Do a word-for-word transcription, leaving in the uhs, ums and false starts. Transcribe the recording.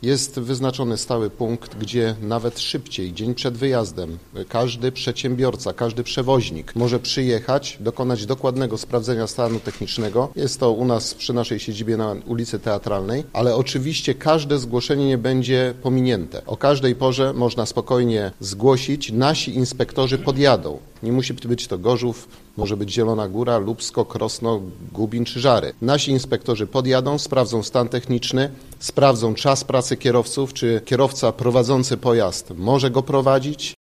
Jest wyznaczony stały punkt, gdzie nawet szybciej, dzień przed wyjazdem, każdy przedsiębiorca, każdy przewoźnik może przyjechać, dokonać dokładnego sprawdzenia stanu technicznego. Jest to u nas przy naszej siedzibie na ulicy Teatralnej, ale oczywiście każde zgłoszenie nie będzie pominięte. O każdej porze można spokojnie zgłosić, nasi inspektorzy podjadą. Nie musi być to Gorzów, może być Zielona Góra, Lubsko, Krosno, Gubin czy Żary. Nasi inspektorzy podjadą, sprawdzą stan techniczny, sprawdzą czas pracy kierowców, czy kierowca prowadzący pojazd może go prowadzić,